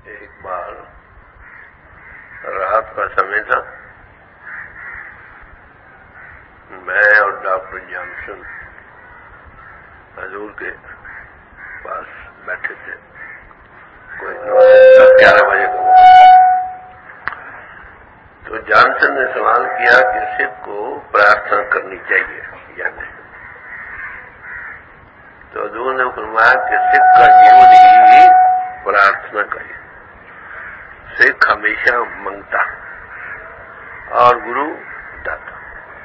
ایک بار رات کا سمے تھا، میں اور ڈاکٹر جانسن حضور کے پاس بیٹھے تھے، کوئی 11 بجے کا وقت۔ تو جانسن نے سوال کیا کہ سکھ کو پرارتھنا کرنی چاہیے یا نہیں؟ تو حضور نے فرمایا کہ سکھ کا جیون ہی پرارتھنا کا ہے۔ سکھ ہمیشہ منگتا اور گرو داتا۔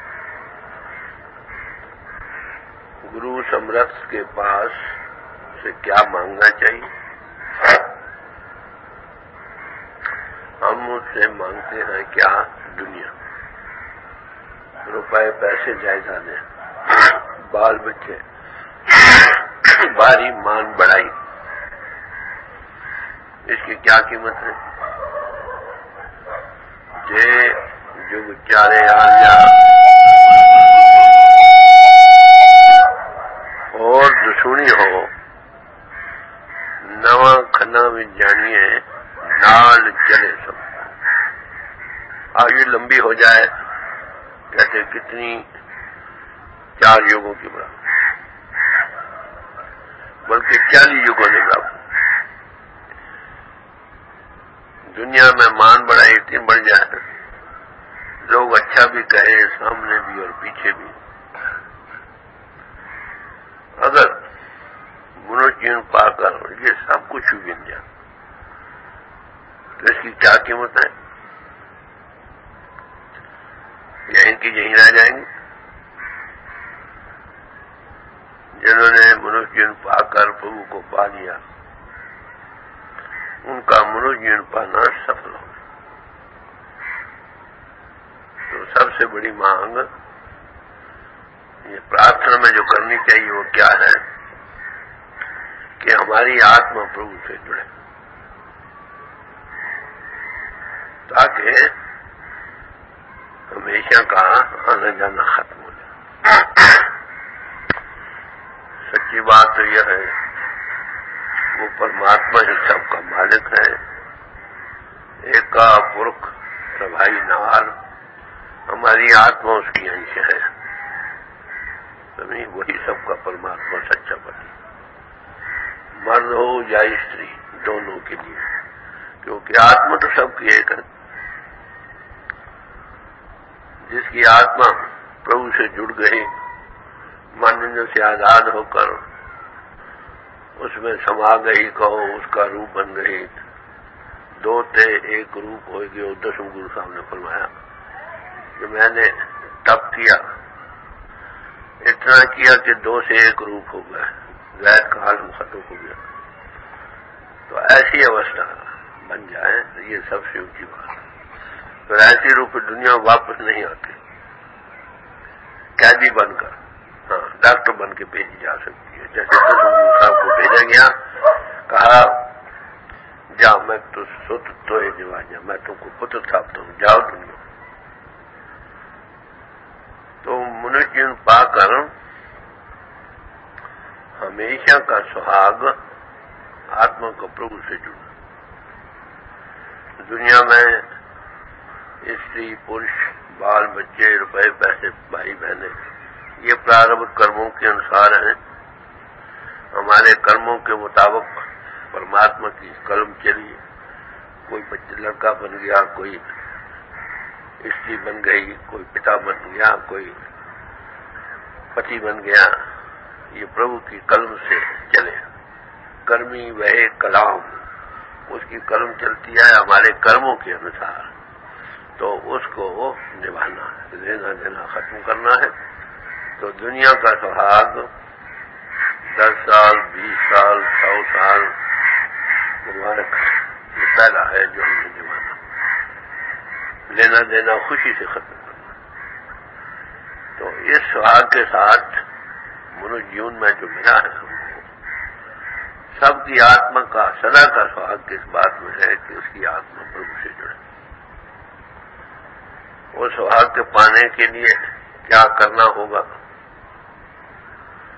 گرو سمرتھ کے پاس سے کیا مانگنا چاہیے؟ ہم اس سے مانگتے ہیں کیا؟ دنیا، روپے، پیسے، جائیدادیں، بال بچے، باری مان بڑائی، اس کی کیا قیمت ہے؟ جو بیچارے آیا اور دشمنی ہو نواں کھنا میں جانیے نال چلے سب۔ آگے لمبی ہو جائے کہتے کتنی 4 یوگوں کی برابر، بلکہ 40 یوگوں کے برابر۔ دنیا میں مان بڑائی اتنی بڑھ جائے، لوگ اچھا بھی کہیں سامنے بھی اور پیچھے بھی۔ اگر منوچین پا کر یہ سب کچھ بھی مل جائے تو اس کی کیا قیمت ہے؟ یہیں کی یہیں رہ جائیں گے۔ جنہوں نے منوچین پا کر پربھو کو پا لیا، ان کا منوجین پانا سفل ہو۔ تو سب سے بڑی مانگ یہ پرارتھنا میں جو کرنی چاہیے وہ کیا ہے کہ ہماری آتما پربھو سے جڑے، تاکہ ہمیشہ کا آنا جانا ختم ہو جائے۔ سچی بات تو یہ ہے وہ پرماتما ہی سب کا مالک ہے، ایکا پرکھ سبھائی نال، ہماری آتما اس کی انش ہے، وہی سب کا پرماتما سچا پتی، مرد ہو یا استری دونوں کے لیے، کیونکہ آتما تو سب کی ایک ہے۔ جس کی آتما پربھو سے جڑ گئی، مانند سے آزاد ہو کر اس میں سما گئی، کہو اس کا روپ بن گئی، دو تھے ایک روپ ہو گئے۔ 10ویں گرو صاحب نے فرمایا کہ میں نے تپ کیا، اتنا کیا کہ 2 سے 1 روپ ہو گئے، غیر کا عالم ختم ہو گیا۔ تو ایسی اوستھا بن جائے یہ سب سے اونچی بات ہے۔ پھر ایسی روپ دنیا میں واپس نہیں آتے، قیدی بن کر، ہاں ڈاکٹر بن کے بھیجی جا سکتی ہے۔ جیسے 10ویں گرو صاحب کو بھیجا گیا، کہا جا میں تو سوت تو جا، میں تم کو پتر تھاپتا ہوں، جاؤ دنیا۔ تو منوجین پا کر ہمیشہ کا سہاگ آتما کو پربھو سے جڑنا۔ دنیا میں استری پرش، بال بچے، روپے پیسے، بھائی بہنیں، یہ پراربدھ کرموں کے انسار ہیں۔ ہمارے کرموں کے مطابق پرماتما کی قلم چلی، کوئی بچہ لڑکا بن گیا، کوئی استری بن گئی، کوئی پتا بن گیا، کوئی پتی بن گیا، یہ پربھو کی قلم سے چلے۔ کرمی وہ کلام، اس کی قلم چلتی ہے ہمارے کرموں کے انسار، تو اس کو نبھانا ہے، لینا دینا ختم کرنا ہے۔ تو دنیا کا سہاگ 10 سال، 20 سال، 100 سال مبارک، یہ پہلا ہے جو ہم نے نبھانا، لینا دینا خوشی سے ختم کرنا۔ تو اس سہاگ کے ساتھ منو جیون میں جو ملا ہے ہم کو، سب کی آتما کا سدا کا سہاگ کس بات میں ہے کہ اس کی آتما پربھو سے جڑے۔ وہ سہاگ کے پانے کے لیے کیا کرنا ہوگا؟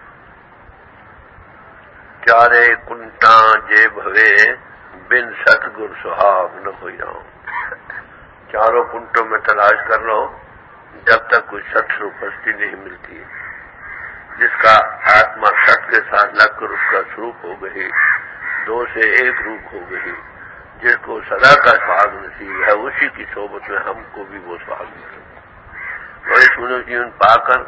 چارے کنٹاں جے بھوے بن ست सतगुर सुहाग न हो जाऊं। चारों कुंटों में तलाश कर लो, जब तक कोई सत उपस्थिति नहीं मिलती, जिसका आत्मा सत के साथ लगकर उसका स्वरूप हो गई, दो से एक रूप हो गई, जिसको सदा का सुहाग नसीब है, उसी की सोबत में हमको भी वो सुहाग मिल सकता। और इस मनुष्य जीवन पाकर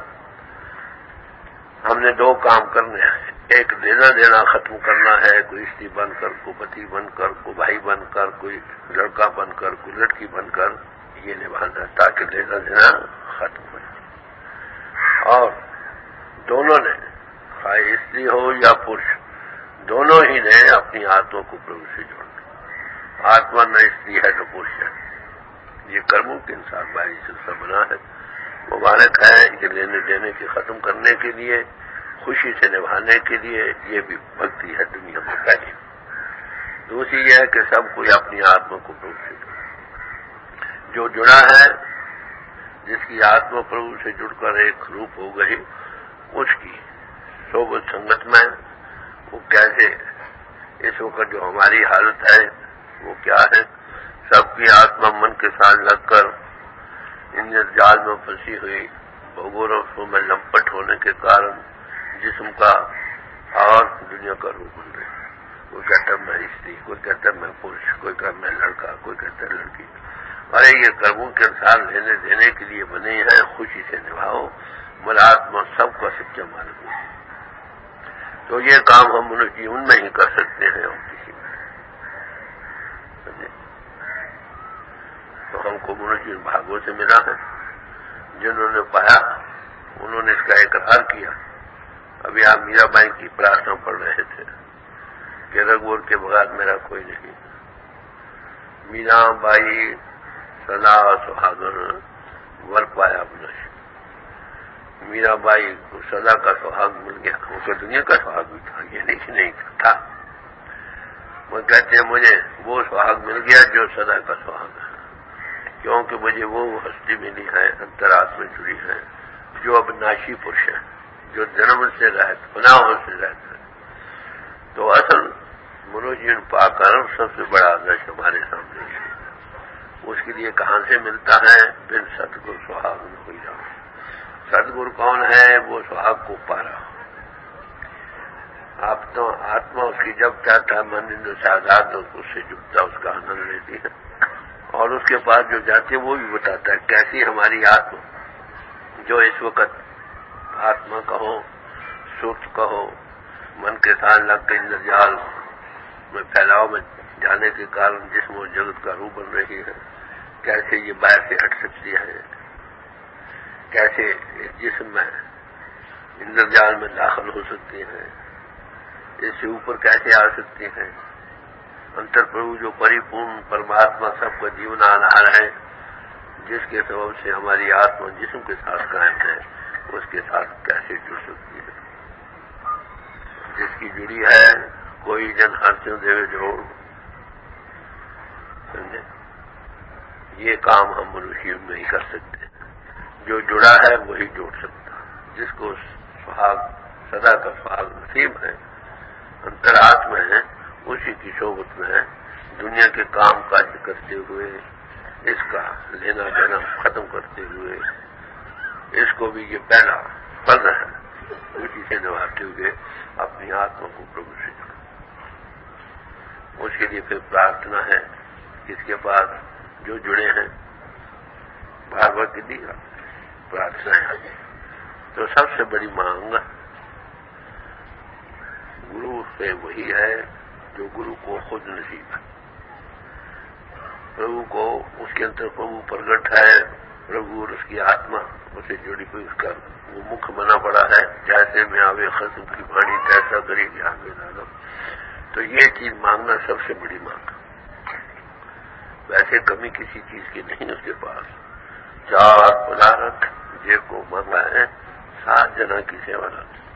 हमने दो काम करने हैं। एक लेना देना खत्म करना है, कोई स्त्री बनकर, कोई पति बनकर, कोई भाई बनकर, कोई लड़का बनकर, कोई लड़की बनकर ये निभाना, ताकि लेना देना खत्म हो जाए। और दोनों ने, चाहे स्त्री हो या पुरुष, दोनों ही ने अपनी आत्मा को प्रभु से जोड़ना। आत्मा न स्त्री है न पुरुष है, ये कर्मों के अनुसार बाहरी सिलसिला बना है। मुबारक है कि लेने देने के खत्म करने के लिए, खुशी से निभाने के लिए, ये भी भक्ति है दुनिया में पहली। दूसरी यह है कि सब कोई अपनी आत्मा को प्रभु से जोड़े। जो जुड़ा है, जिसकी आत्मा प्रभु से जुड़कर एक रूप हो गई, उसकी सोबत संगत में वो कैसे, इस वक्त जो हमारी हालत है वो क्या है। सबकी आत्मा मन के साथ लगकर इन जाल में फंसी हुई, भोगों में लंपट होने के कारण जिस्म का और दुनिया का रूप बन रही है। कोई कहता मैं स्त्री, कोई कहता मैं पुरुष, कोई कहता मैं लड़का, कोई कहता है लड़की। अरे ये कर्मों के अनुसार लेने देने के लिए बने हैं, खुशी से निभाओ, मलात्मा सबका सच्चा मालिक है। तो ये काम हम मनुष्य जीवन में ही कर सकते हैं और किसी में। तो हमको मनुष्य जीवन भागवों से मिला है, जिन्होंने पाया उन्होंने इसका इकरार किया। अभी आप मीराबाई की प्रार्थना पढ़ रहे थे कि रघुवर के बगैर मेरा कोई नहीं। मीराबाई सदा सुहागन वर पाया मनुष्य। मीराबाई को सदा का सुहाग मिल गया, उनको दुनिया का सुहाग भी था, ये नहीं था। वो कहते हैं मुझे वो सुहाग मिल गया जो सदा का सुहाग है, क्योंकि मुझे वो हस्ती मिली है, अंतरात्मा जुड़ी है, जो अब नाशी पुरुष है, जो जन्म से रहता, पुनाहों से रहता है। तो असल मनुष्य जीवन पाकर सबसे बड़ा आदर्श हमारे सामने है। उसके लिए कहां से मिलता है? बिन सतगुरु सुहाग न हो जाओ। सतगुरु कौन है? वो सुहाग को पा रहा। आप तो आत्मा उसकी जब चाहता है मन इंद्र से आजाद हो, उससे जुड़ता, उसका आनंद लेती है। और उसके पास जो जाती है वो भी बताता है कैसी हमारी आत्मा, जो इस वक्त आत्मा कहो, सुख कहो, मन के साथ लग के इंद्रजाल में फैलाव में जाने के कारण जिसम और जगत का रूप बन रही है, कैसे ये बाहर से हट सकती है, कैसे इस जिस्म में इंद्रजाल में दाखिल हो सकती है, इससे ऊपर कैसे आ सकती है। अंतर प्रभु जो परिपूर्ण परमात्मा सबका जीवन आधार है, जिसके सबब से हमारी आत्मा जिस्म के साथ कायम है, उसके साथ कैसे जुड़ सकती है। जिसकी जुड़ी है कोई जन हर्षों देवे जोड़, समझे। ये काम हम मनुष्य में ही कर सकते हैं। जो जुड़ा है वही जोड़ सकता। जिसको सुहाग, सदा का सुहाग नसीब है, अंतरात्मा है, उसी की सोबत में दुनिया के काम काज करते हुए, इसका लेना देना खत्म करते हुए, इसको भी ये पहला फल है, उसी से निभाते हुए अपनी आत्मा को प्रभु से जोड़ो। उसके लिए फिर प्रार्थना है, इसके पास जो जुड़े हैं भागवत की दी प्रार्थना है। तो सबसे बड़ी मांग गुरु से वही है जो गुरु को खुद नसीब है। प्रभु को उसके अंदर प्रभु प्रगट है, प्रभु और उसकी आत्मा उसे जुड़ी हुई, उसका वो मुख बना पड़ा है। जैसे में आवे खस्म की वाणी तैसा करेगी आगे दानव। तो ये चीज मांगना सबसे बड़ी मांग। वैसे कमी किसी चीज की नहीं उसके पास। 4 पदार्थ जे को मांगा है, 7 जना की सेवा रख।